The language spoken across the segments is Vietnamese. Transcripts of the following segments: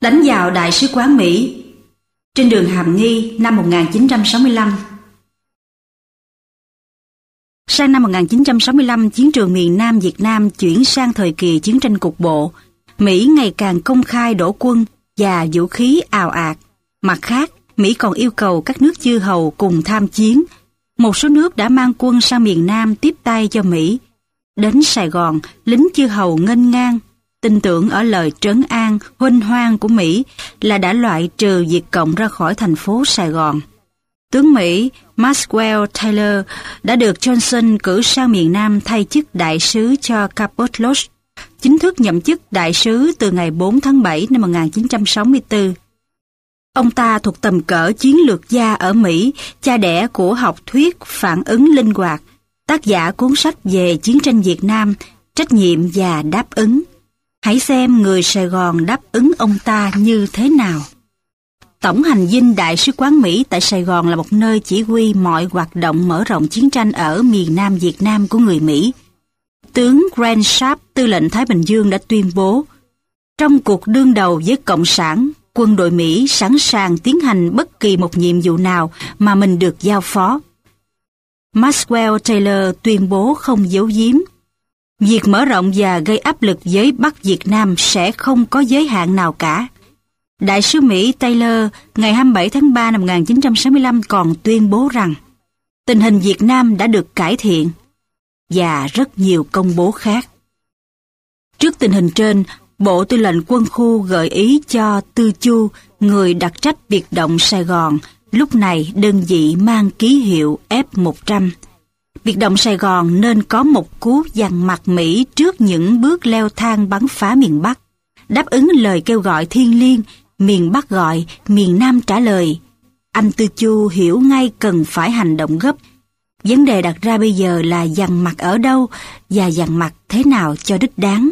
Đánh vào Đại sứ quán Mỹ trên đường Hàm Nghi năm 1965. Sang năm 1965, chiến trường miền Nam Việt Nam chuyển sang thời kỳ chiến tranh cục bộ. Mỹ ngày càng công khai đổ quân và vũ khí ào ạt. Mặt khác, Mỹ còn yêu cầu các nước chư hầu cùng tham chiến. Một số nước đã mang quân sang miền Nam tiếp tay cho Mỹ. Đến Sài Gòn, lính chư hầu nghênh ngang, tin tưởng ở lời trấn an, huênh hoang của Mỹ là đã loại trừ Việt Cộng ra khỏi thành phố Sài Gòn. Tướng Mỹ Maxwell Taylor đã được Johnson cử sang miền Nam thay chức đại sứ cho Cabot Lodge, chính thức nhậm chức đại sứ từ ngày 4 tháng 7 năm 1964. Ông ta thuộc tầm cỡ chiến lược gia ở Mỹ, cha đẻ của học thuyết phản ứng linh hoạt, tác giả cuốn sách về chiến tranh Việt Nam, trách nhiệm và đáp ứng. Hãy xem người Sài Gòn đáp ứng ông ta như thế nào. Tổng hành dinh Đại sứ quán Mỹ tại Sài Gòn là một nơi chỉ huy mọi hoạt động mở rộng chiến tranh ở miền Nam Việt Nam của người Mỹ. Tướng Grant Sharp, tư lệnh Thái Bình Dương đã tuyên bố, trong cuộc đương đầu với Cộng sản, quân đội Mỹ sẵn sàng tiến hành bất kỳ một nhiệm vụ nào mà mình được giao phó. Maxwell Taylor tuyên bố không giấu giếm, việc mở rộng và gây áp lực với Bắc Việt Nam sẽ không có giới hạn nào cả. Đại sứ Mỹ Taylor ngày 27 tháng 3 năm 1965 còn tuyên bố rằng tình hình Việt Nam đã được cải thiện và rất nhiều công bố khác. Trước tình hình trên, Bộ Tư lệnh Quân khu gợi ý cho Tư Chu, người đặc trách biệt động Sài Gòn, lúc này đơn vị mang ký hiệu F-100. Biệt động Sài Gòn nên có một cú dằn mặt Mỹ trước những bước leo thang bắn phá miền Bắc, đáp ứng lời kêu gọi thiêng liêng, miền Bắc gọi, miền Nam trả lời. Anh Tư Chu hiểu ngay cần phải hành động gấp. Vấn đề đặt ra bây giờ là dằn mặt ở đâu và dằn mặt thế nào cho đích đáng.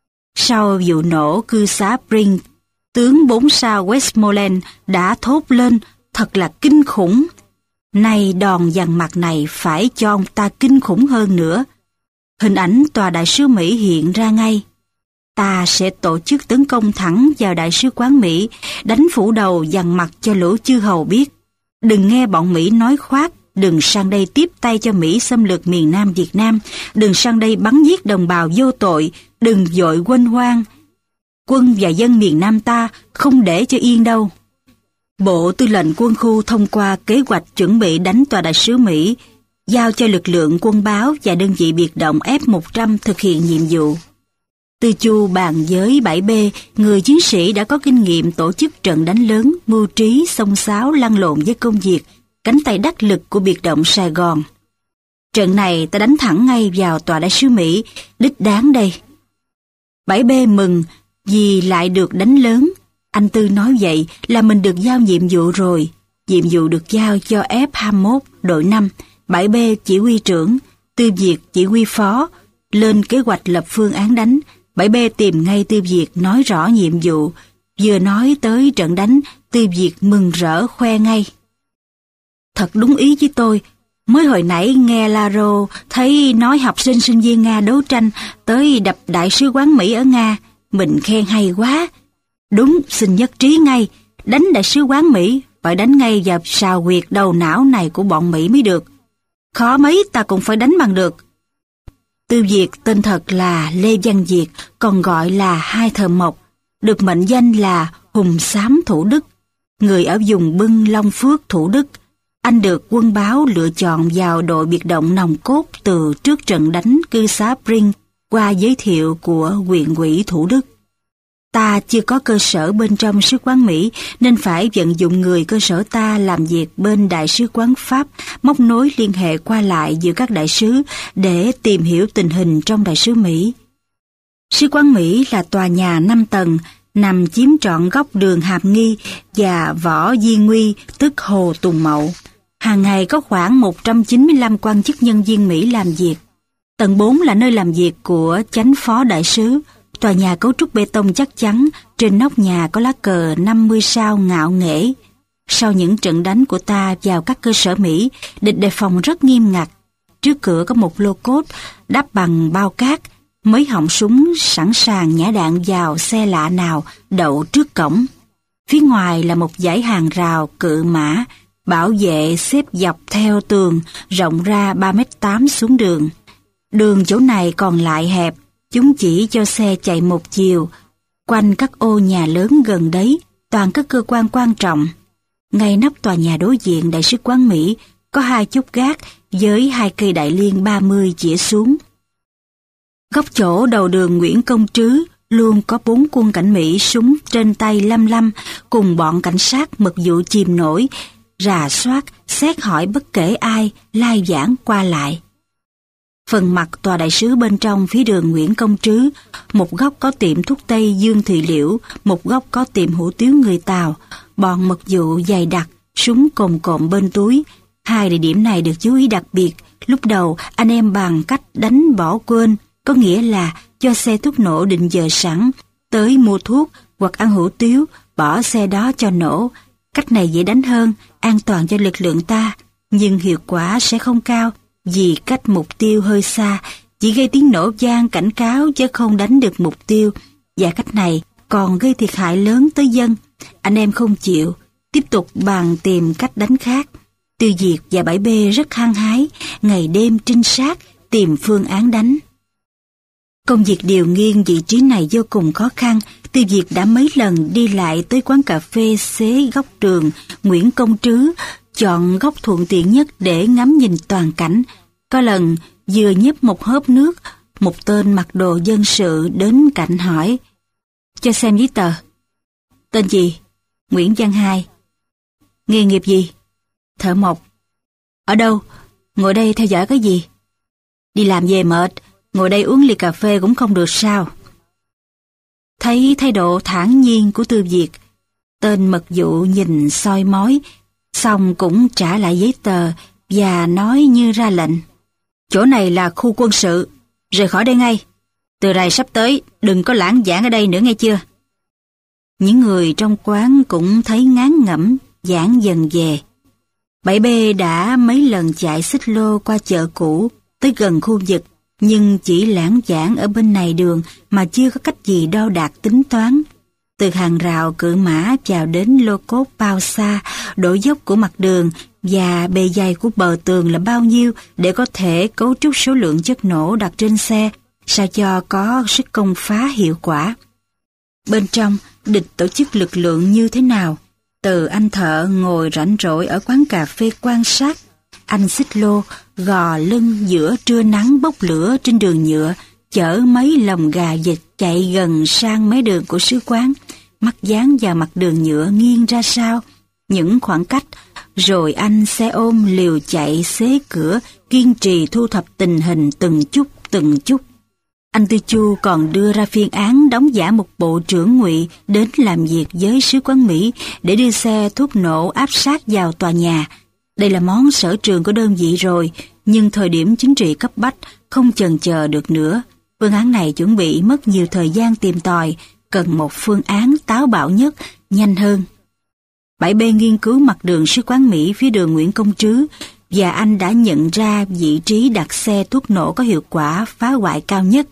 Sau vụ nổ cư xá Brink, tướng 4 sao Westmoreland đã thốt lên thật là kinh khủng. Nay đòn dằn mặt này phải cho ông ta kinh khủng hơn nữa. Hình ảnh tòa đại sứ Mỹ hiện ra ngay. Ta sẽ tổ chức tấn công thẳng vào đại sứ quán Mỹ, đánh phủ đầu dằn mặt cho lũ chư hầu biết. Đừng nghe bọn Mỹ nói khoác, đừng sang đây tiếp tay cho Mỹ xâm lược miền Nam Việt Nam, đừng sang đây bắn giết đồng bào vô tội, đừng vội quên hoang. Quân và dân miền Nam ta không để cho yên đâu. Bộ Tư lệnh Quân khu thông qua kế hoạch chuẩn bị đánh tòa đại sứ Mỹ, giao cho lực lượng quân báo và đơn vị biệt động F-100 thực hiện nhiệm vụ. Tư Chu bàn với 7B, người chiến sĩ đã có kinh nghiệm tổ chức trận đánh lớn, mưu trí, xông xáo, lăn lộn với công việc, cánh tay đắc lực của biệt động Sài Gòn. Trận này ta đánh thẳng ngay vào tòa đại sứ Mỹ, đích đáng đây. 7B mừng vì lại được đánh lớn. Anh Tư nói vậy là mình được giao nhiệm vụ rồi. Nhiệm vụ được giao cho F-21, đội 5, 7B chỉ huy trưởng, Tư Việt chỉ huy phó, lên kế hoạch lập phương án đánh. 7B tìm ngay Tư Việt nói rõ nhiệm vụ. Vừa nói tới trận đánh, Tư Việt mừng rỡ khoe ngay. Thật đúng ý với tôi. Mới hồi nãy nghe Laro thấy nói học sinh sinh viên Nga đấu tranh tới đập đại sứ quán Mỹ ở Nga. Mình khen hay quá. Đúng, xin nhất trí ngay. Đánh đại sứ quán Mỹ phải đánh ngay vào sào huyệt đầu não này của bọn Mỹ mới được. Khó mấy ta cũng phải đánh bằng được. Tư Việt tên thật là Lê Văn Việt, còn gọi là Hai Thợ Mộc, được mệnh danh là Hùng Xám Thủ Đức, người ở vùng Bưng Long Phước Thủ Đức. Anh được quân báo lựa chọn vào đội biệt động nòng cốt từ trước trận đánh cư xá Brink qua giới thiệu của huyện ủy Thủ Đức. Ta chưa có cơ sở bên trong sứ quán Mỹ nên phải vận dụng người cơ sở ta làm việc bên đại sứ quán Pháp, móc nối liên hệ qua lại giữa các đại sứ để tìm hiểu tình hình trong đại sứ Mỹ. Sứ quán Mỹ là tòa nhà 5 tầng, nằm chiếm trọn góc đường Hàm Nghi và Võ Di Nguy, tức Hồ Tùng Mậu. Hàng ngày có khoảng 195 quan chức nhân viên Mỹ làm việc. Tầng 4 là nơi làm việc của chánh phó đại sứ. Tòa nhà cấu trúc bê tông chắc chắn, trên nóc nhà có lá cờ 50 sao ngạo nghễ. Sau những trận đánh của ta vào các cơ sở Mỹ, địch đề phòng rất nghiêm ngặt. Trước cửa có một lô cốt đắp bằng bao cát, mấy họng súng sẵn sàng nhả đạn vào xe lạ nào đậu trước cổng. Phía ngoài là một dãy hàng rào cự mã, bảo vệ xếp dọc theo tường, rộng ra 3,8 m xuống đường. Đường chỗ này còn lại hẹp, chúng chỉ cho xe chạy một chiều. Quanh các ô nhà lớn gần đấy, toàn các cơ quan quan trọng. Ngay nóc tòa nhà đối diện Đại sứ quán Mỹ, có 2 chốt gác với 2 cây đại liên 30 chĩa xuống. Góc chỗ đầu đường Nguyễn Công Trứ luôn có 4 quân cảnh Mỹ súng trên tay lăm lăm cùng bọn cảnh sát mật vụ chìm nổi, rà soát, xét hỏi bất kể ai lai vãng qua lại. Phần mặt tòa đại sứ bên trong phía đường Nguyễn Công Trứ, một góc có tiệm thuốc tây Dương Thị Liễu, một góc có tiệm hủ tiếu người Tàu, bọn mật vụ dày đặc, súng cồm cộm bên túi. 2 địa điểm này được chú ý đặc biệt. Lúc đầu anh em bằng cách đánh bỏ quên, có nghĩa là cho xe thuốc nổ định giờ sẵn, tới mua thuốc hoặc ăn hủ tiếu, bỏ xe đó cho nổ. Cách này dễ đánh hơn, an toàn cho lực lượng ta, nhưng hiệu quả sẽ không cao vì cách mục tiêu hơi xa, chỉ gây tiếng nổ vang cảnh cáo chứ không đánh được mục tiêu, và cách này còn gây thiệt hại lớn tới dân. Anh em không chịu, tiếp tục bàn tìm cách đánh khác. Tư Diệt và 7B rất hăng hái, ngày đêm trinh sát, tìm phương án đánh. Công việc điều nghiên vị trí này vô cùng khó khăn. Tư Diệt đã mấy lần đi lại tới quán cà phê xế góc đường Nguyễn Công Trứ, chọn góc thuận tiện nhất để ngắm nhìn toàn cảnh. Có lần vừa nhấp một hớp nước, một tên mặc đồ dân sự đến cạnh hỏi: "Cho xem giấy tờ." "Tên gì?" "Nguyễn Văn Hai." "Nghề nghiệp gì?" "Thợ mộc." "Ở đâu? Ngồi đây theo dõi cái gì?" "Đi làm về mệt, ngồi đây uống ly cà phê cũng không được sao?" Thấy thái độ thản nhiên của Tư Diệt, tên mật vụ nhìn soi mói, xong cũng trả lại giấy tờ và nói như ra lệnh: "Chỗ này là khu quân sự, rời khỏi đây ngay. Từ rày sắp tới, đừng có lãng vãng ở đây nữa nghe chưa?" Những người trong quán cũng thấy ngán ngẩm, giãn dần về. 7B đã mấy lần chạy xích lô qua chợ cũ, tới gần khu vực, nhưng chỉ lãng vãng ở bên này đường mà chưa có cách gì đo đạc tính toán. Từ hàng rào cự mã vào đến lô cốt bao xa, độ dốc của mặt đường và bề dày của bờ tường là bao nhiêu để có thể cấu trúc số lượng chất nổ đặt trên xe, sao cho có sức công phá hiệu quả. Bên trong, địch tổ chức lực lượng như thế nào? Từ anh thợ ngồi rảnh rỗi ở quán cà phê quan sát, anh xích lô, gò lưng giữa trưa nắng bốc lửa trên đường nhựa, chở mấy lồng gà vịt chạy gần sang mé đường của sứ quán, mắt dán vào mặt đường nhựa nghiêng ra sau, những khoảng cách, rồi anh xe ôm liều chạy xế cửa, kiên trì thu thập tình hình từng chút. Anh Tư Chu còn đưa ra phương án đóng giả một bộ trưởng ngụy đến làm việc với sứ quán Mỹ để đưa xe thuốc nổ áp sát vào tòa nhà. Đây là món sở trường của đơn vị rồi, nhưng thời điểm chính trị cấp bách không chần chờ được nữa. Phương án này chuẩn bị mất nhiều thời gian tìm tòi, cần một phương án táo bạo nhất, nhanh hơn. 7B nghiên cứu mặt đường sứ quán Mỹ phía đường Nguyễn Công Trứ, và anh đã nhận ra vị trí đặt xe thuốc nổ có hiệu quả phá hoại cao nhất.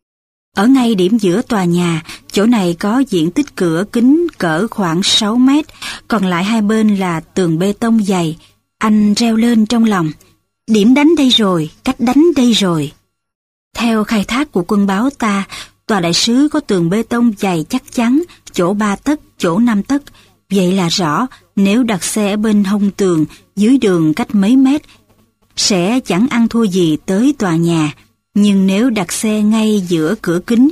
Ở ngay điểm giữa tòa nhà, chỗ này có diện tích cửa kính cỡ khoảng 6 mét, còn lại hai bên là tường bê tông dày. Anh reo lên trong lòng: "Điểm đánh đây rồi, cách đánh đây rồi." Theo khai thác của quân báo ta, tòa đại sứ có tường bê tông dày chắc chắn, chỗ 3 tấc, chỗ 5 tấc. Vậy là rõ, nếu đặt xe ở bên hông tường, dưới đường cách mấy mét, sẽ chẳng ăn thua gì tới tòa nhà. Nhưng nếu đặt xe ngay giữa cửa kính,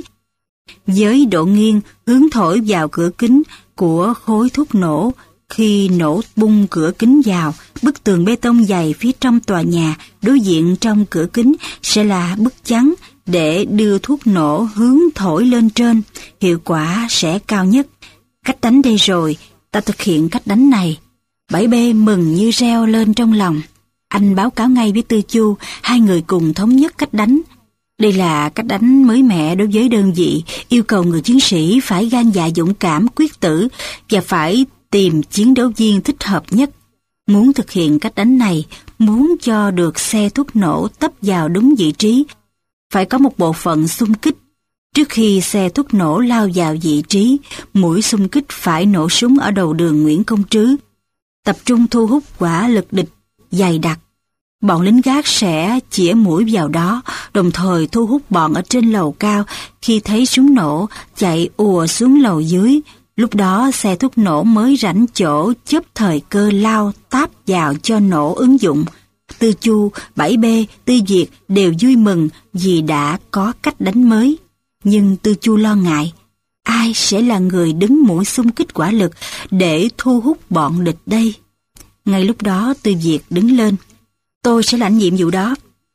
với độ nghiêng hướng thổi vào cửa kính của khối thuốc nổ, khi nổ bung cửa kính vào, bức tường bê tông dày phía trong tòa nhà đối diện trong cửa kính sẽ là bức chắn để đưa thuốc nổ hướng thổi lên trên, hiệu quả sẽ cao nhất. Cách đánh đây rồi, ta thực hiện cách đánh này. 7B mừng như reo lên trong lòng. Anh báo cáo ngay với Tư Chu, hai người cùng thống nhất cách đánh. Đây là cách đánh mới mẻ đối với đơn vị, yêu cầu người chiến sĩ phải gan dạ dũng cảm, quyết tử và phải tìm chiến đấu viên thích hợp nhất. Muốn thực hiện cách đánh này, muốn cho được xe thuốc nổ tấp vào đúng vị trí, phải có một bộ phận xung kích. Trước khi xe thuốc nổ lao vào vị trí, mũi xung kích phải nổ súng ở đầu đường Nguyễn Công Trứ, tập trung thu hút hỏa lực địch dày đặc. Bọn lính gác sẽ chĩa mũi vào đó, đồng thời thu hút bọn ở trên lầu cao khi thấy súng nổ chạy ùa xuống lầu dưới. Lúc đó xe thuốc nổ mới rảnh chỗ chớp thời cơ lao táp vào cho nổ ứng dụng. Tư Chu, 7B, Tư Việt đều vui mừng vì đã có cách đánh mới. Nhưng Tư Chu lo ngại, ai sẽ là người đứng mũi xung kích hỏa lực để thu hút bọn địch đây? Ngay lúc đó Tư Việt đứng lên, tôi sẽ lãnh nhiệm vụ đó.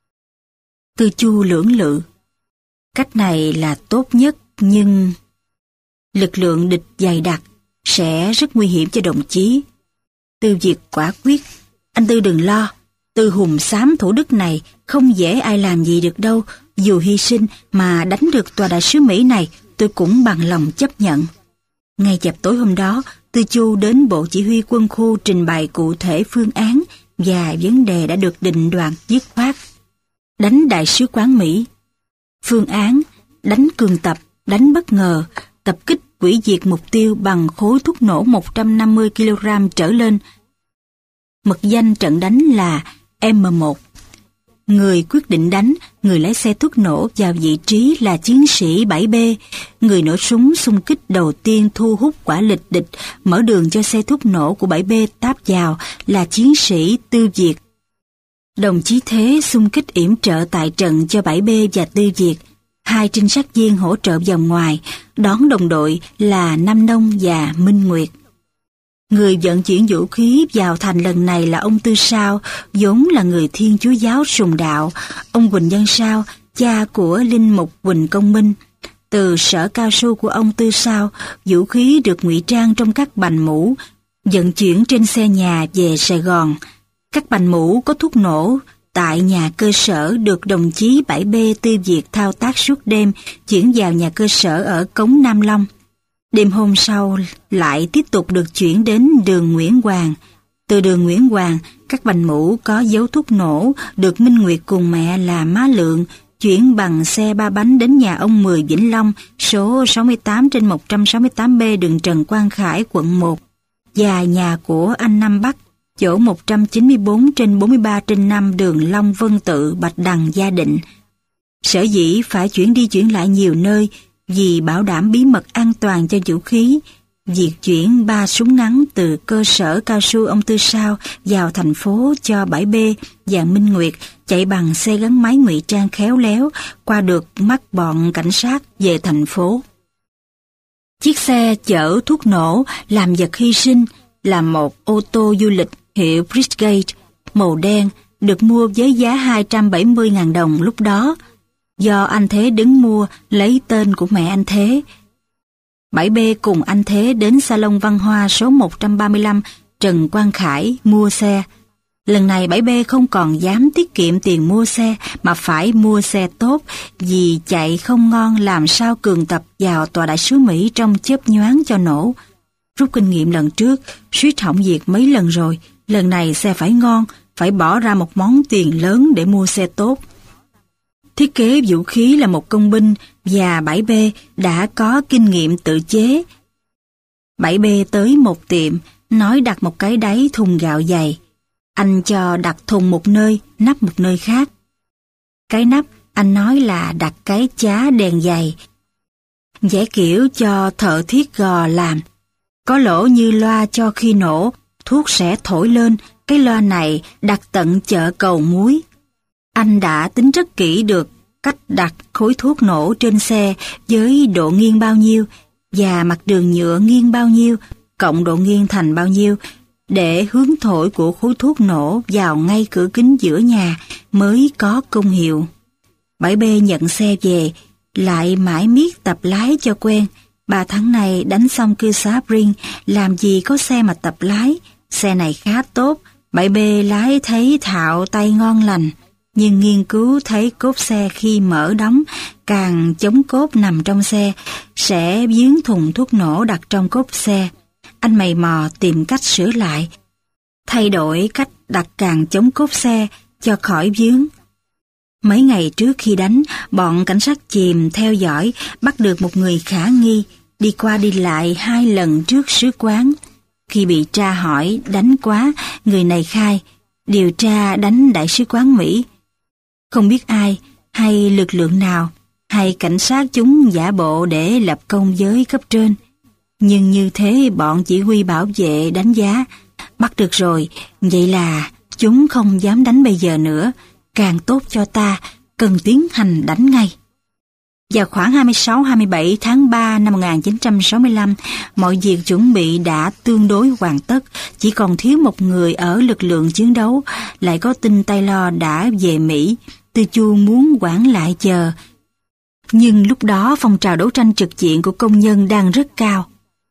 Tư Chu lưỡng lự, cách này là tốt nhất, nhưng lực lượng địch dày đặc sẽ rất nguy hiểm cho đồng chí. Tư Việt quả quyết, anh Tư đừng lo, Tư hùng xám Thủ Đức này không dễ ai làm gì được đâu, dù hy sinh mà đánh được tòa đại sứ Mỹ này tôi cũng bằng lòng chấp nhận. Ngay chập tối hôm đó, Tư Chu đến Bộ Chỉ huy Quân khu trình bày cụ thể phương án và vấn đề đã được định đoạt dứt khoát. Đánh đại sứ quán Mỹ. Phương án: đánh cường tập, đánh bất ngờ, tập kích hủy diệt mục tiêu bằng khối thuốc nổ 150 kg trở lên. Mật danh trận đánh là M1. Người quyết định đánh, người lái xe thuốc nổ vào vị trí là chiến sĩ 7B. Người nổ súng xung kích đầu tiên thu hút hỏa lực địch, mở đường cho xe thuốc nổ của 7B táp vào là chiến sĩ Tư Việt. Đồng chí Thế xung kích yểm trợ tại trận cho 7B và Tư Việt. 2 trinh sát viên hỗ trợ vòng ngoài, đón đồng đội là Nam Nông và Minh Nguyệt. Người vận chuyển vũ khí vào thành lần này là ông Tư Sao, vốn là người Thiên Chúa giáo sùng đạo. Ông Quỳnh Văn Sao, cha của linh mục Quỳnh Công Minh. Từ sở cao su của ông Tư Sao, vũ khí được ngụy trang trong các bành mũ, vận chuyển trên xe nhà về Sài Gòn. Các bành mũ có thuốc nổ tại nhà cơ sở được đồng chí 7B Tư Việt thao tác suốt đêm, chuyển vào nhà cơ sở ở cống Nam Long. Đêm hôm sau lại tiếp tục được chuyển đến đường Nguyễn Hoàng. Từ đường Nguyễn Hoàng, các bành mũ có dấu thuốc nổ được Minh Nguyệt cùng mẹ là Má Lượng chuyển bằng xe 3 bánh đến nhà ông Mười Vĩnh Long, số 68/168B đường Trần Quang Khải, quận 1, và nhà của anh Năm Bắc, chỗ 194/43/5 đường Long Vân Tự, Bạch Đằng, Gia Định. Sở dĩ phải chuyển đi chuyển lại nhiều nơi vì bảo đảm bí mật an toàn cho vũ khí. Việc chuyển 3 súng ngắn từ cơ sở cao su ông Tư Sao vào thành phố cho 7B và Minh Nguyệt chạy bằng xe gắn máy ngụy trang khéo léo qua được mắt bọn cảnh sát về thành phố. Chiếc xe chở thuốc nổ làm vật hy sinh là một ô tô du lịch hiệu Bridgegate màu đen được mua với giá 270.000 đồng lúc đó, do anh Thế đứng mua lấy tên của mẹ anh Thế. 7B cùng anh Thế đến Salon Văn Hoa số 135 Trần Quang Khải mua xe. Lần này 7B không còn dám tiết kiệm tiền mua xe mà phải mua xe tốt, vì chạy không ngon làm sao cường tập vào tòa đại sứ Mỹ trong chớp nhoáng cho nổ. Rút kinh nghiệm lần trước, suýt hỏng việc mấy lần rồi, lần này xe phải ngon, phải bỏ ra một món tiền lớn để mua xe tốt. Thiết kế vũ khí là một công binh và 7B đã có kinh nghiệm tự chế. 7B tới một tiệm, nói đặt một cái đáy thùng gạo dày. Anh cho đặt thùng một nơi, nắp một nơi khác. Cái nắp anh nói là đặt cái chá đèn dày, vẽ kiểu cho thợ thiết gò làm. Có lỗ như loa cho khi nổ, thuốc sẽ thổi lên. Cái loa này đặt tận chợ Cầu Muối. Anh đã tính rất kỹ được cách đặt khối thuốc nổ trên xe với độ nghiêng bao nhiêu và mặt đường nhựa nghiêng bao nhiêu, cộng độ nghiêng thành bao nhiêu, để hướng thổi của khối thuốc nổ vào ngay cửa kính giữa nhà mới có công hiệu. 7B nhận xe về, lại mãi miết tập lái cho quen. 3 tháng này đánh xong cư xá Bring, làm gì có xe mà tập lái. Xe này khá tốt, 7B lái thấy thạo tay ngon lành, nhưng nghiên cứu thấy cốp xe khi mở đóng, càng chống cốp nằm trong xe, sẽ vướng thùng thuốc nổ đặt trong cốp xe. Anh mày mò tìm cách sửa lại, thay đổi cách đặt càng chống cốp xe cho khỏi vướng. Mấy ngày trước khi đánh, bọn cảnh sát chìm theo dõi, bắt được một người khả nghi, đi qua đi lại 2 lần trước sứ quán. Khi bị tra hỏi đánh quá, người này khai, điều tra đánh đại sứ quán Mỹ. Không biết ai, hay lực lượng nào, hay cảnh sát chúng giả bộ để lập công với cấp trên. Nhưng như thế bọn chỉ huy bảo vệ đánh giá, bắt được rồi, vậy là chúng không dám đánh bây giờ nữa, càng tốt cho ta, cần tiến hành đánh ngay. Vào khoảng 26-27 tháng 3 năm 1965, mọi việc chuẩn bị đã tương đối hoàn tất, chỉ còn thiếu một người ở lực lượng chiến đấu, lại có tin Taylor đã về Mỹ, Tư Chu muốn quản lại chờ. Nhưng lúc đó phong trào đấu tranh trực diện của công nhân đang rất cao.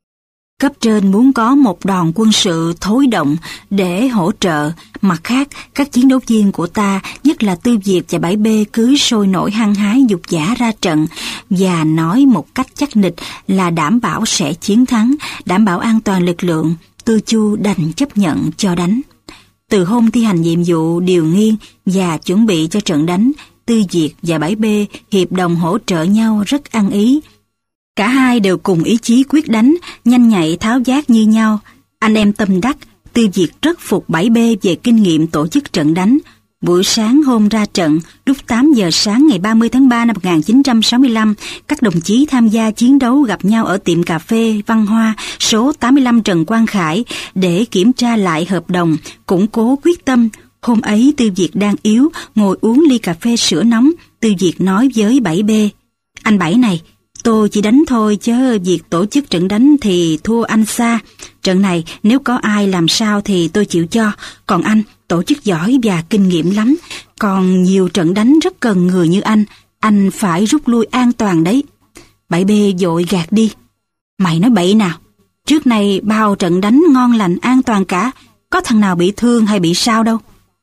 Cấp trên muốn có một đòn quân sự thối động để hỗ trợ, mặt khác các chiến đấu viên của ta, nhất là Tư Việt và 7B cứ sôi nổi hăng hái dục dã ra trận và nói một cách chắc nịch là đảm bảo sẽ chiến thắng, đảm bảo an toàn lực lượng. Tư Chu đành chấp nhận cho đánh. Từ hôm thi hành nhiệm vụ điều nghiên và chuẩn bị cho trận đánh, Tư Việt và 7B hiệp đồng hỗ trợ nhau rất ăn ý. Cả hai đều cùng ý chí quyết đánh, nhanh nhạy tháo vát như nhau. Anh em tâm đắc, Tư Việt rất phục 7B về kinh nghiệm tổ chức trận đánh. Buổi sáng hôm ra trận, lúc 8 giờ sáng ngày 30 tháng 3 năm 1965, các đồng chí tham gia chiến đấu gặp nhau ở tiệm cà phê Văn Hoa số 85 Trần Quang Khải để kiểm tra lại hợp đồng, củng cố quyết tâm. Hôm ấy Tư Việt đang yếu, ngồi uống ly cà phê sữa nóng. Tư Việt nói với 7B, anh Bảy này, tôi chỉ đánh thôi chứ việc tổ chức trận đánh thì thua anh xa. Trận này nếu có ai làm sao thì tôi chịu cho. Còn anh tổ chức giỏi và kinh nghiệm lắm. Còn nhiều trận đánh rất cần người như anh phải rút lui an toàn đấy. 7B vội gạt đi. Mày nói bậy nào. Trước này bao trận đánh ngon lành an toàn cả. Có thằng nào bị thương hay bị sao đâu.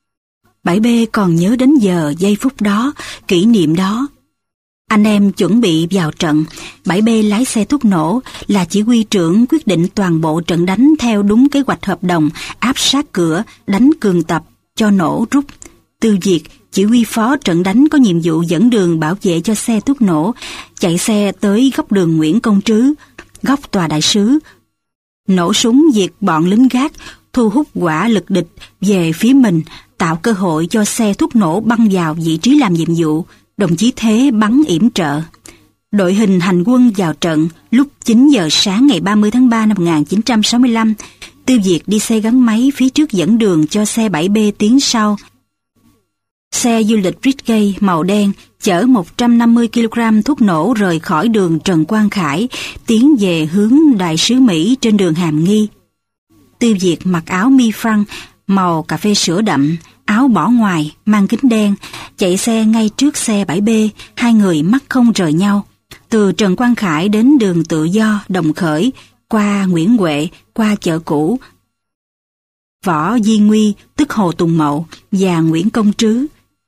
7B còn nhớ đến giờ giây phút đó, kỷ niệm đó. Anh em chuẩn bị vào trận, 7B lái xe thuốc nổ, là chỉ huy trưởng quyết định toàn bộ trận đánh theo đúng kế hoạch hợp đồng, áp sát cửa, đánh cường tập, cho nổ rút. Tư Việt, chỉ huy phó trận đánh có nhiệm vụ dẫn đường bảo vệ cho xe thuốc nổ, chạy xe tới góc đường Nguyễn Công Trứ, góc tòa đại sứ. Nổ súng diệt bọn lính gác, thu hút hỏa lực địch về phía mình, tạo cơ hội cho xe thuốc nổ băng vào vị trí làm nhiệm vụ. Đồng chí Thế bắn yểm trợ. Đội hình hành quân vào trận lúc 9 giờ sáng ngày 30 tháng 3 năm 1965. Tư Việt đi xe gắn máy phía trước dẫn đường cho xe 7B tiến sau. Xe du lịch Brigade màu đen chở 150 kg thuốc nổ rời khỏi đường Trần Quang Khải, tiến về hướng Đại sứ Mỹ trên đường Hàm Nghi. Tư Việt mặc áo mi phăng màu cà phê sữa đậm, áo bỏ ngoài, mang kính đen, chạy xe ngay trước xe 7B, hai người mắt không rời nhau. Từ Trần Quang Khải đến đường Tự Do, Đồng Khởi, qua Nguyễn Huệ, qua chợ cũ, Võ Di Nguy, tức Hồ Tùng Mậu, và Nguyễn Công Trứ.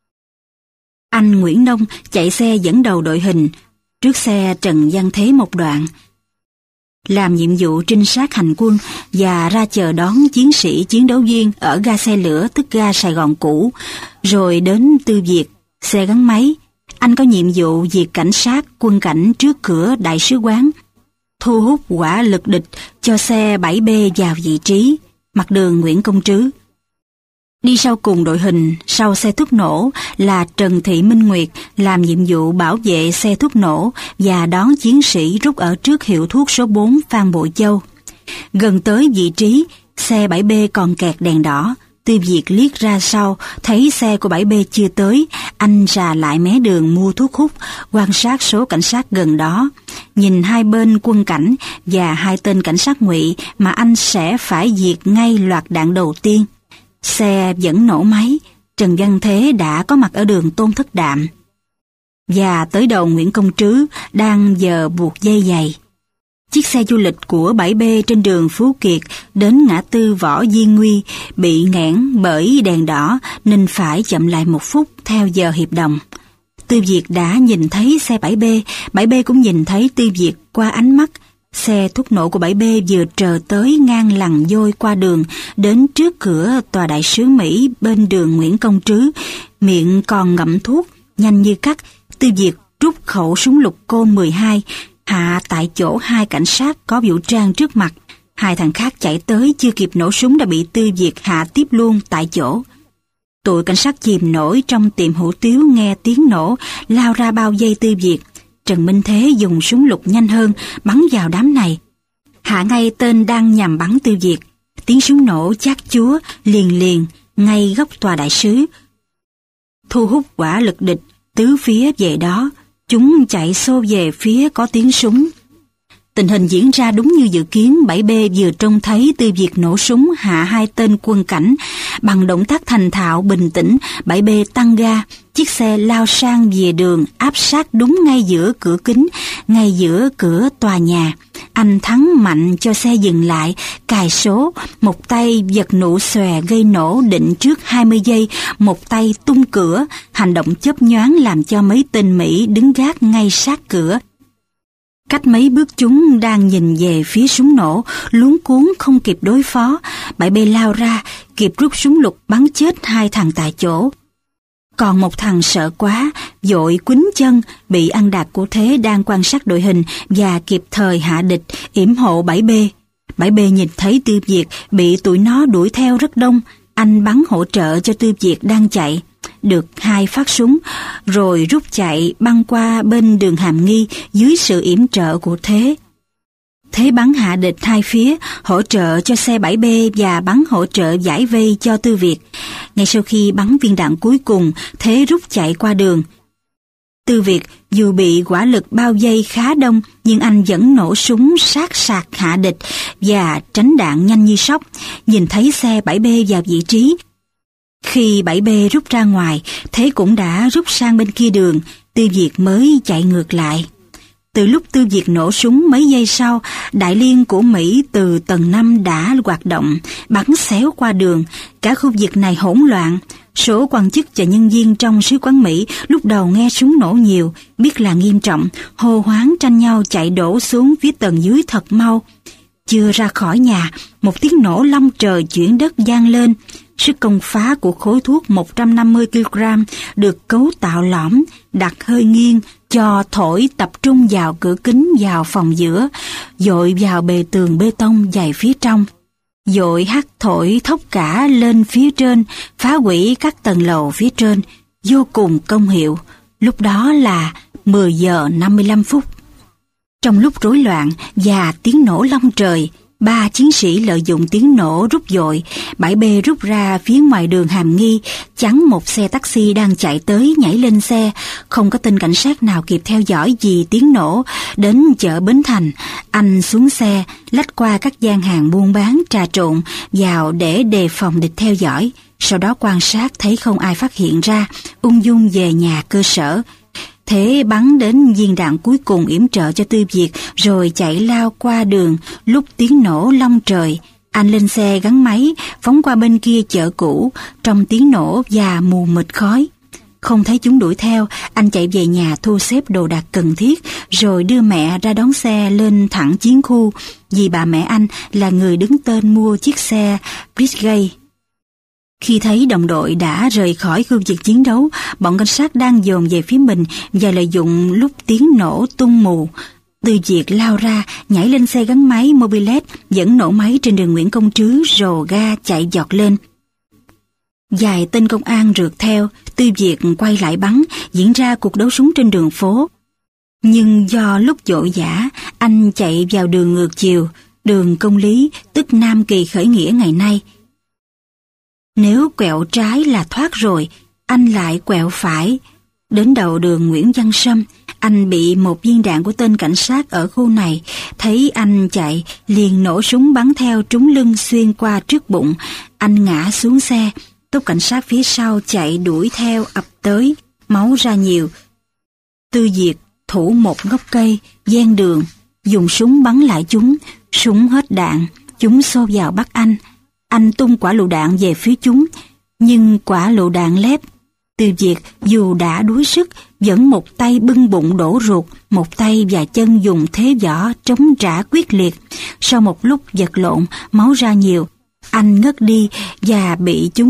Anh Nguyễn Nông chạy xe dẫn đầu đội hình, trước xe Trần Văn Thế một đoạn. Làm nhiệm vụ trinh sát hành quân và ra chờ đón chiến sĩ chiến đấu viên ở ga xe lửa tức ga Sài Gòn cũ, rồi đến Tư Việt, xe gắn máy. Anh có nhiệm vụ diệt cảnh sát, quân cảnh trước cửa đại sứ quán, thu hút hỏa lực địch cho xe 7B vào vị trí, mặt đường Nguyễn Công Trứ. Đi sau cùng đội hình, sau xe thuốc nổ là Trần Thị Minh Nguyệt làm nhiệm vụ bảo vệ xe thuốc nổ và đón chiến sĩ rút ở trước hiệu thuốc số 4 Phan Bội Châu. Gần tới vị trí, xe 7B còn kẹt đèn đỏ. Tư Việt liếc ra sau, thấy xe của 7B chưa tới, anh rà lại mé đường mua thuốc hút, quan sát số cảnh sát gần đó. Nhìn hai bên quân cảnh và hai tên cảnh sát ngụy mà anh sẽ phải diệt ngay loạt đạn đầu tiên. Xe vẫn nổ máy, Trần Văn Thế đã có mặt ở đường Tôn Thất Đạm và tới đầu Nguyễn Công Trứ đang giờ buộc dây giày. Chiếc xe du lịch của 7B trên đường Phú Kiệt đến ngã tư Võ Di Nguy bị nghẽn bởi đèn đỏ nên phải chậm lại 1 phút theo giờ hiệp đồng. Tư Việt đã nhìn thấy xe 7B, 7B cũng nhìn thấy Tư Việt qua ánh mắt. Xe thuốc nổ của 7B vừa trờ tới ngang lằn vôi qua đường, đến trước cửa tòa đại sứ Mỹ bên đường Nguyễn Công Trứ, miệng còn ngậm thuốc, nhanh như cắt, Tư Việt rút khẩu súng lục côn 12, hạ tại chỗ 2 cảnh sát có vũ trang trước mặt. 2 thằng khác chạy tới chưa kịp nổ súng đã bị Tư Việt hạ tiếp luôn tại chỗ. Tụi cảnh sát chìm nổi trong tiệm hủ tiếu nghe tiếng nổ, lao ra bao vây Tư Việt. Trần Minh Thế dùng súng lục nhanh hơn, bắn vào đám này. Hạ ngay tên đang nhằm bắn Tư Việt. Tiếng súng nổ chát chúa liền ngay góc tòa đại sứ, thu hút quả lực địch tứ phía về đó. Chúng chạy xô về phía có tiếng súng. Tình hình diễn ra đúng như dự kiến. 7B vừa trông thấy Tư Việt nổ súng hạ 2 tên quân cảnh. Bằng động tác thành thạo bình tĩnh, 7B tăng ga, chiếc xe lao sang về đường, áp sát đúng ngay giữa cửa kính, ngay giữa cửa tòa nhà. Anh Thắng mạnh cho xe dừng lại, cài số, một tay giật nụ xòe gây nổ định trước 20 giây, một tay tung cửa. Hành động chớp nhoáng làm cho mấy tên Mỹ đứng gác ngay sát cửa. Cách mấy bước chúng đang nhìn về phía súng nổ, luống cuống không kịp đối phó. 7B lao ra, kịp rút súng lục bắn chết 2 thằng tại chỗ. Còn một thằng sợ quá, vội quýnh chân, bị ăn đạp của Thế đang quan sát đội hình và kịp thời hạ địch, yểm hộ 7B. 7B nhìn thấy Tư Việt bị tụi nó đuổi theo rất đông, anh bắn hỗ trợ cho Tư Việt đang chạy. Được 2 phát súng, rồi rút chạy băng qua bên đường Hàm Nghi dưới sự yểm trợ của Thế. Thế bắn hạ địch 2 phía, hỗ trợ cho xe 7B và bắn hỗ trợ giải vây cho Tư Việt. Ngay sau khi bắn viên đạn cuối cùng, Thế rút chạy qua đường. Tư Việt dù bị quả lực bao vây khá đông, nhưng anh vẫn nổ súng sát sạc hạ địch và tránh đạn nhanh như sóc. Nhìn thấy xe 7B vào vị trí. Khi 7B rút ra ngoài, Thế cũng đã rút sang bên kia đường, Tư Việt mới chạy ngược lại. Từ lúc Tư Việt nổ súng mấy giây sau, đại liên của Mỹ từ tầng 5 đã hoạt động, bắn xéo qua đường. Cả khu vực này hỗn loạn. Số quan chức và nhân viên trong sứ quán Mỹ lúc đầu nghe súng nổ nhiều, biết là nghiêm trọng, hô hoáng tranh nhau chạy đổ xuống phía tầng dưới thật mau. Chưa ra khỏi nhà, một tiếng nổ long trời chuyển đất vang lên. Sức công phá của khối thuốc 150 kg được cấu tạo lõm, đặt hơi nghiêng, cho thổi tập trung vào cửa kính vào phòng giữa, dội vào bề tường bê tông dày phía trong. Dội hắt thổi thốc cả lên phía trên, phá hủy các tầng lầu phía trên, vô cùng công hiệu. Lúc đó là 10 giờ 55 phút. Trong lúc rối loạn và tiếng nổ long trời, 3 chiến sĩ lợi dụng tiếng nổ rút dội. 7B rút ra phía ngoài đường Hàm Nghi, chắn một xe taxi đang chạy tới, nhảy lên xe. Không có tên cảnh sát nào kịp theo dõi vì tiếng nổ. Đến chợ Bến Thành, anh xuống xe, lách qua các gian hàng buôn bán trà trộn vào để đề phòng địch theo dõi. Sau đó quan sát thấy không ai phát hiện ra, ung dung về nhà cơ sở. Thế bắn đến viên đạn cuối cùng yểm trợ cho Tư Việt, rồi chạy lao qua đường. Lúc tiếng nổ long trời, anh lên xe gắn máy, phóng qua bên kia chợ cũ, trong tiếng nổ và mù mịt khói. Không thấy chúng đuổi theo, anh chạy về nhà thu xếp đồ đạc cần thiết, rồi đưa mẹ ra đón xe lên thẳng chiến khu, vì bà mẹ anh là người đứng tên mua chiếc xe Bridgegate. Khi thấy đồng đội đã rời khỏi khu vực chiến đấu, bọn cảnh sát đang dồn về phía mình và lợi dụng lúc tiếng nổ tung mù. Tư Việt lao ra, nhảy lên xe gắn máy Mobilet, dẫn nổ máy trên đường Nguyễn Công Trứ, rồ ga chạy giọt lên. Vài tên công an rượt theo, Tư Việt quay lại bắn, diễn ra cuộc đấu súng trên đường phố. Nhưng do lúc vội vã, anh chạy vào đường ngược chiều, đường Công Lý, tức Nam Kỳ khởi nghĩa ngày nay. Nếu quẹo trái là thoát rồi, anh lại quẹo phải. Đến đầu đường Nguyễn Văn Sâm, anh bị một viên đạn của tên cảnh sát ở khu này. Thấy anh chạy, liền nổ súng bắn theo trúng lưng xuyên qua trước bụng. Anh ngã xuống xe, tốp cảnh sát phía sau chạy đuổi theo ập tới, máu ra nhiều. Tư Việt thủ một gốc cây, ven đường, dùng súng bắn lại chúng. Súng hết đạn, chúng xô vào bắt anh. Anh tung quả lựu đạn về phía chúng, nhưng quả lựu đạn lép. Tư Việt dù đã đuối sức, vẫn một tay bưng bụng đổ ruột, một tay và chân dùng thế võ chống trả quyết liệt. Sau một lúc vật lộn, máu ra nhiều, anh ngất đi và bị chúng bắt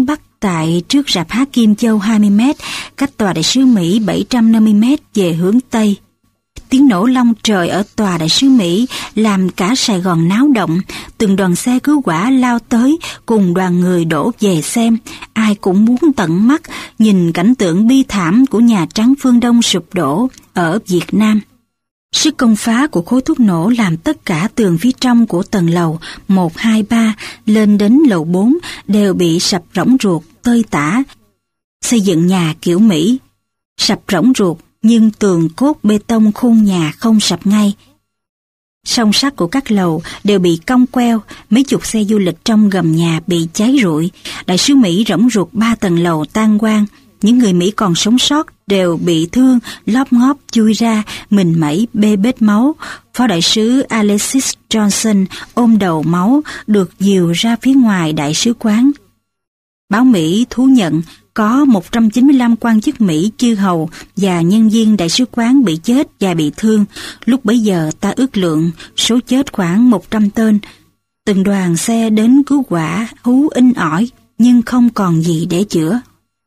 tại trước rạp hát Kim Châu 20 mét, cách tòa đại sứ Mỹ 750 mét về hướng Tây. Tiếng nổ long trời ở tòa đại sứ Mỹ làm cả Sài Gòn náo động, từng đoàn xe cứu hỏa lao tới cùng đoàn người đổ về xem, ai cũng muốn tận mắt nhìn cảnh tượng bi thảm của Nhà Trắng phương Đông sụp đổ ở Việt Nam. Sức công phá của khối thuốc nổ làm tất cả tường phía trong của tầng lầu 1, 2, 3 lên đến lầu 4 đều bị sập rỗng ruột, tơi tả. Xây dựng nhà kiểu Mỹ, sập rỗng ruột nhưng tường cốt bê tông khung nhà không sập ngay. Song sắt của các lầu đều bị cong queo, mấy chục xe du lịch trong gầm nhà bị cháy rụi, đại sứ Mỹ rỗng ruột 3 tầng lầu tan quang. Những người Mỹ còn sống sót đều bị thương, lóp ngóp chui ra, mình mẩy bê bết máu. Phó đại sứ Alexis Johnson ôm đầu máu được dìu ra phía ngoài đại sứ quán. Báo Mỹ thú nhận có 195 quan chức Mỹ, chư hầu và nhân viên đại sứ quán bị chết và bị thương. Lúc bấy giờ ta ước lượng số chết khoảng 100 tên. Từng đoàn xe đến cứu hỏa hú in ỏi nhưng không còn gì để chữa.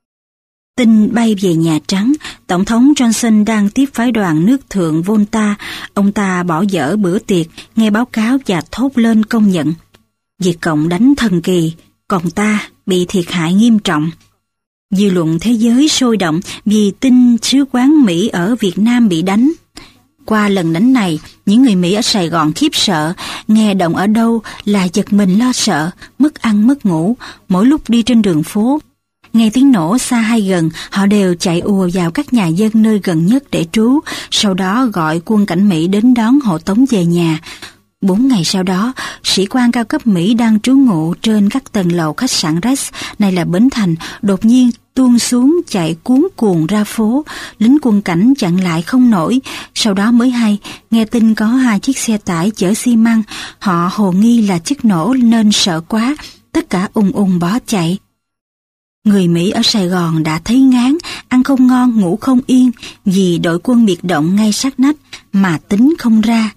Tin bay về Nhà Trắng, Tổng thống Johnson đang tiếp phái đoàn nước thượng Volta. Ông ta bỏ dở bữa tiệc, nghe báo cáo và thốt lên công nhận. Việt Cộng đánh thần kỳ, còn ta bị thiệt hại nghiêm trọng. Dư luận thế giới sôi động vì tin sứ quán Mỹ ở Việt Nam bị đánh. Qua lần đánh này, những người Mỹ ở Sài Gòn khiếp sợ, nghe động ở đâu là giật mình lo sợ, mất ăn mất ngủ, mỗi lúc đi trên đường phố. Nghe tiếng nổ xa hay gần, họ đều chạy ùa vào các nhà dân nơi gần nhất để trú, sau đó gọi quân cảnh Mỹ đến đón hộ tống về nhà. 4 ngày sau đó, sĩ quan cao cấp Mỹ đang trú ngụ trên các tầng lầu khách sạn Rex, này là Bến Thành, đột nhiên tuôn xuống chạy cuống cuồng ra phố, lính quân cảnh chặn lại không nổi. Sau đó mới hay, nghe tin có 2 chiếc xe tải chở xi măng, họ hồ nghi là chất nổ nên sợ quá, tất cả ùng ùng bỏ chạy. Người Mỹ ở Sài Gòn đã thấy ngán, ăn không ngon, ngủ không yên, vì đội quân biệt động ngay sát nách mà tính không ra.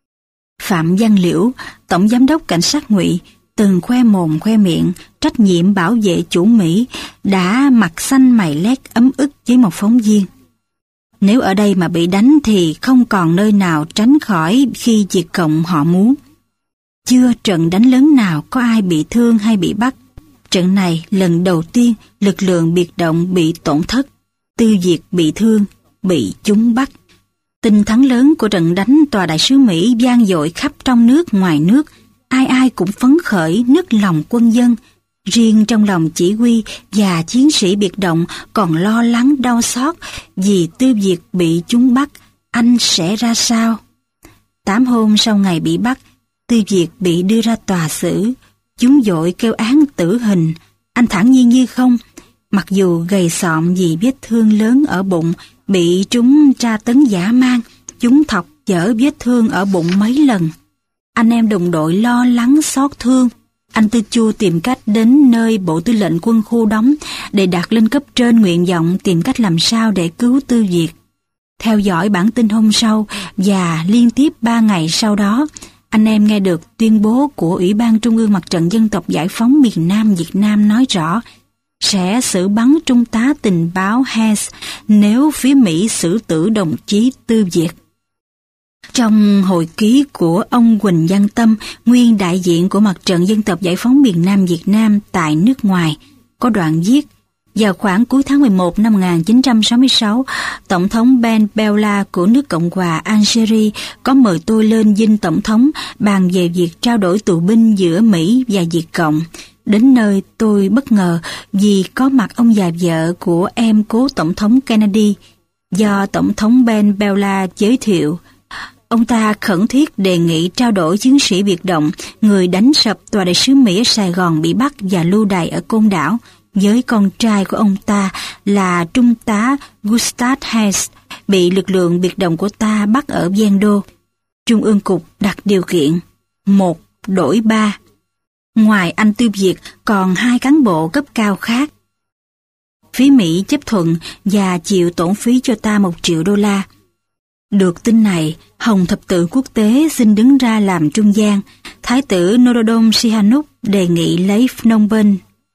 Phạm Văn Liễu, Tổng Giám đốc Cảnh sát Ngụy, từng khoe mồm khoe miệng, trách nhiệm bảo vệ chủ Mỹ, đã mặt xanh mày lét ấm ức với một phóng viên. Nếu ở đây mà bị đánh thì không còn nơi nào tránh khỏi khi Việt Cộng họ muốn. Chưa trận đánh lớn nào có ai bị thương hay bị bắt. Trận này lần đầu tiên lực lượng biệt động bị tổn thất, Tư Việt bị thương, bị chúng bắt. Tin thắng lớn của trận đánh tòa đại sứ Mỹ vang dội khắp trong nước ngoài nước, ai ai cũng phấn khởi nức lòng quân dân. Riêng trong lòng chỉ huy và chiến sĩ biệt động còn lo lắng đau xót vì Tư Việt bị chúng bắt, anh sẽ ra sao? 8 hôm sau ngày bị bắt, Tư Việt bị đưa ra tòa xử. Chúng vội kêu án tử hình, anh thản nhiên như không, mặc dù gầy sọm vì vết thương lớn ở bụng, bị chúng tra tấn dã man, chúng thọc dở vết thương ở bụng mấy lần. Anh em đồng đội lo lắng xót thương, anh Tư Chu tìm cách đến nơi Bộ Tư lệnh Quân khu đóng để đặt lên cấp trên nguyện vọng tìm cách làm sao để cứu Tư Việt. Theo dõi bản tin hôm sau và liên tiếp 3 ngày sau đó, anh em nghe được tuyên bố của Ủy ban Trung ương Mặt trận Dân tộc Giải phóng miền Nam Việt Nam nói rõ sẽ xử bắn Trung tá tình báo Hess nếu phía Mỹ xử tử đồng chí Tư Việt. Trong hồi ký của ông Huỳnh Văn Tâm, nguyên đại diện của Mặt trận Dân tộc Giải phóng miền Nam Việt Nam tại nước ngoài, có đoạn viết: vào khoảng cuối tháng 11 năm 1966, Tổng thống Ben Bella của nước Cộng hòa Algeria có mời tôi lên dinh Tổng thống bàn về việc trao đổi tù binh giữa Mỹ và Việt Cộng. Đến nơi tôi bất ngờ vì có mặt ông già vợ của em cố Tổng thống Kennedy, do Tổng thống Ben Bella giới thiệu. Ông ta khẩn thiết đề nghị trao đổi chiến sĩ biệt động, người đánh sập tòa đại sứ Mỹ ở Sài Gòn bị bắt và lưu đày ở Côn Đảo, với con trai của ông ta là Trung tá Gustav Hess, bị lực lượng biệt động của ta bắt ở Vendo. Trung ương cục đặt điều kiện 1 đổi 3. Ngoài anh Tư Việt còn 2 cán bộ cấp cao khác. Phía Mỹ chấp thuận và chịu tổn phí cho ta $1 triệu. Được tin này, Hồng Thập tự Quốc tế xin đứng ra làm trung gian. Thái tử Norodom Sihanouk đề nghị lấy Phnom Penh.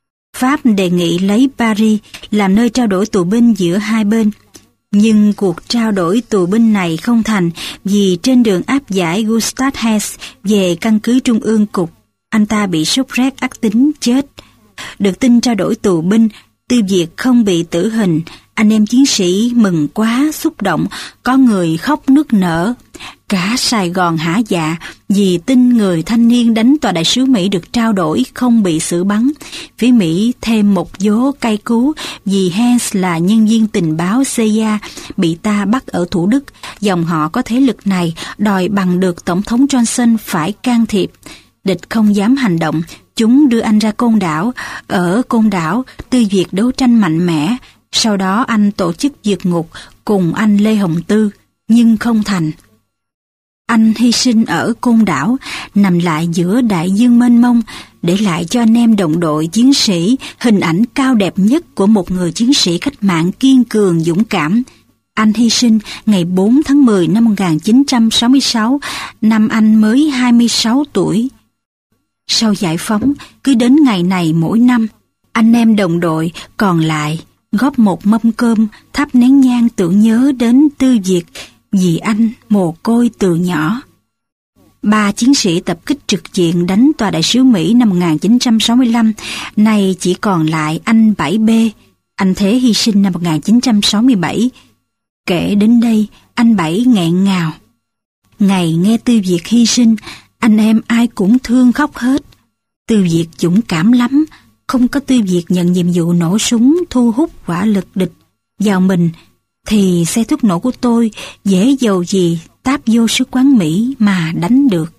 Pháp đề nghị lấy Paris làm nơi trao đổi tù binh giữa hai bên. Nhưng cuộc trao đổi tù binh này không thành vì trên đường áp giải Gustav Hess về căn cứ trung ương cục, anh ta bị sốt rét ác tính chết. Được tin trao đổi tù binh, Tư Việt không bị tử hình, anh em chiến sĩ mừng quá, xúc động, có người khóc nức nở. Cả Sài Gòn hả dạ vì tin người thanh niên đánh tòa đại sứ Mỹ được trao đổi không bị xử bắn. Phía Mỹ thêm một vố cay cú vì Hess là nhân viên tình báo CIA bị ta bắt ở Thủ Đức. Dòng họ có thế lực này đòi bằng được Tổng thống Johnson phải can thiệp. Địch không dám hành động, chúng đưa anh ra Côn Đảo. Ở Côn Đảo, Tư Việt đấu tranh mạnh mẽ. Sau đó anh tổ chức diệt ngục cùng anh Lê Hồng Tư, nhưng không thành. Anh hy sinh ở Côn Đảo, nằm lại giữa đại dương mênh mông, để lại cho anh em đồng đội chiến sĩ hình ảnh cao đẹp nhất của một người chiến sĩ cách mạng kiên cường dũng cảm. Anh hy sinh ngày 4 tháng 10 năm 1966, năm anh mới 26 tuổi. Sau giải phóng, cứ đến ngày này mỗi năm, anh em đồng đội còn lại góp một mâm cơm, thắp nén nhang tưởng nhớ đến Tư Việt vì anh mồ côi từ nhỏ. 3 chiến sĩ tập kích trực diện đánh tòa đại sứ Mỹ năm 1965, nay chỉ còn lại anh 7B, anh Thế hy sinh năm 1967. Kể đến đây, anh Bảy nghẹn ngào. Ngày nghe Tư Việt hy sinh, anh em ai cũng thương khóc hết. Tư Việt dũng cảm lắm, không có Tư Việt nhận nhiệm vụ nổ súng thu hút hỏa lực địch vào mình, thì xe thuốc nổ của tôi dễ dầu gì táp vô sứ quán Mỹ mà đánh được.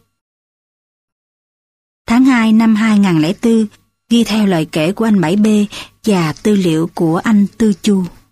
Tháng 2 năm 2004, ghi theo lời kể của anh 7B và tư liệu của anh Tư Chu.